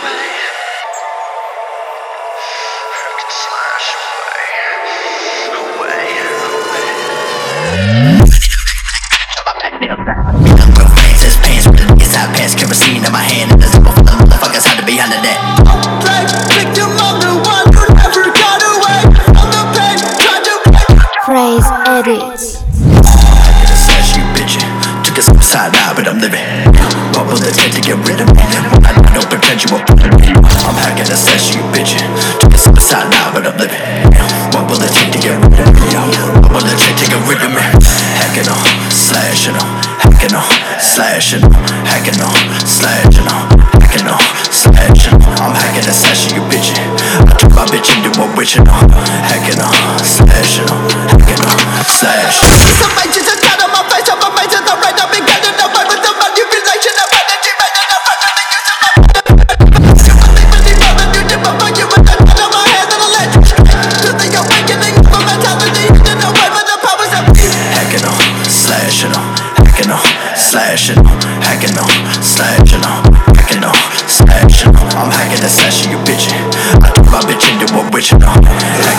Kerosene in my hand and the zipper full of motherfuckers hide behind the net. Like victim of the one who never got away from the pain, tried to Praise edits. I did a slash you bitchin', took a suicide now but I'm living. What will it take to get rid of me? I don't pretend you won't put me. I'm hacking a slash you bitchin', took a suicide now but I'm living. What will it take to get rid of me? What will it take to get rid of me? Hacking on, slashing on, hacking on, slashing on, hacking on, slashing on, hacking on, slashing on. I'm hacking and slashing you bitchin'. I took my bitch into a witchin' on, hacking on, slashing on, hacking on, slashing on. Somebody just got on my face, on my face, and I'm right up and getting away with the manipulation of energy, man, and I'm running the use of my believe I'm you did my fuck you with the gun on my hand and the ledge. To the awakening of a mentality, hidden away with the powers of peace. Hacking on, slashing on, hacking on, slashing on, hacking on, slashing on, hacking on, slashing on. I'm hacking and slashing you bitchin'. I took my bitch into a witchin' on.